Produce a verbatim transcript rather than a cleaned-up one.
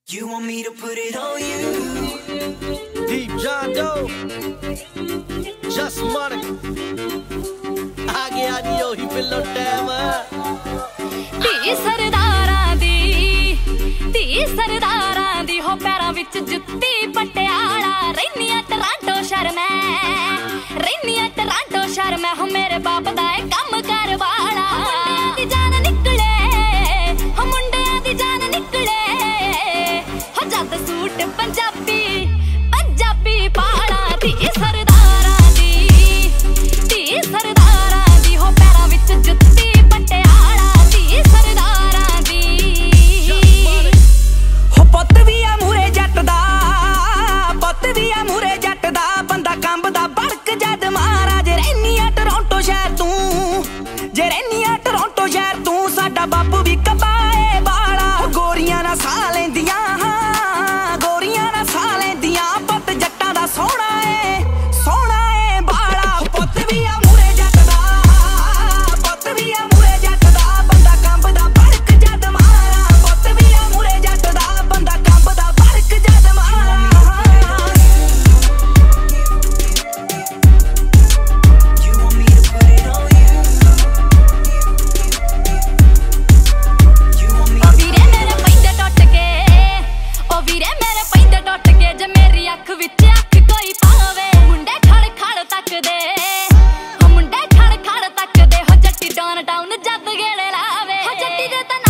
You want me to put it on you? Deep John Doe, Just Monica. आ गया जी ओही pillow time. धी सरदारां दी, धी सरदारां दी हो पैरां विच जुत्ती पटियाला। रैनिया टोरंटो शहर मैं, रैनिया टोरंटो शहर मैं हो मेरे बाप दा ए कम कर वाला। मुंडियां दी जान निकले, हो मुंडियां दी जान निकले, हो जद सूट पंजाबी पंजाबी पाला। धी सरदारां दी, धी सरदारां दी हो पैरां विच जुत्ती पटियाला। धी सरदारां दी हो पुत्त भी आ मूरे जट दा, पुत्त भी आ मूरे जट दा, बंदा कंबदा बड़क जद मारा। जे रैनी आ टोरंटो शहर तू, जे रैनी आ टोरंटो शहर तू, साडा बापू भी कबाए वाला। गोरियां ना साह लैंदियां, गोरियां ना साह लैंदियां, पुत्त जट्टां दा सोहना ए, सोहना ए बाला। पुत्त भी आ मूरे जट दा, पुत्त भी आ मूरे जट दा, बंदा कंबदा बड़क जद मारा। पुत्त भी आ मूरे जट दा, बंदा कंबदा बड़क जद मारा। You want me to put it on you? You want me ओ ਵੀਰੇ ਮੇਰੇ ਪੈਂਦੇ ਟੁੱਟ ਕੇ, ओ ਵੀਰੇ ਮੇਰੇ ਪੈਂਦੇ ਟੁੱਟ ਕੇ, ਜੇ ਮੇਰੀ ਅੱਖ ਵਿੱਚ ਅੱਖ ਕੋਈ ਪਾਵੇ। ਮੁੰਡੇ ਖੜ ਖੜ ਤੱਕਦੇ, ਹੋ ਮੁੰਡੇ ਖੜ ਖੜ ਤੱਕਦੇ, ਹੋ ਜੱਟੀ ਡਾਊਨ ਟਾਊਨ ਜਦ ਗੇੜੇ ਲਾਵੇ। ਹੋ ਜੱਟੀ ਦੇ ਤਾਂ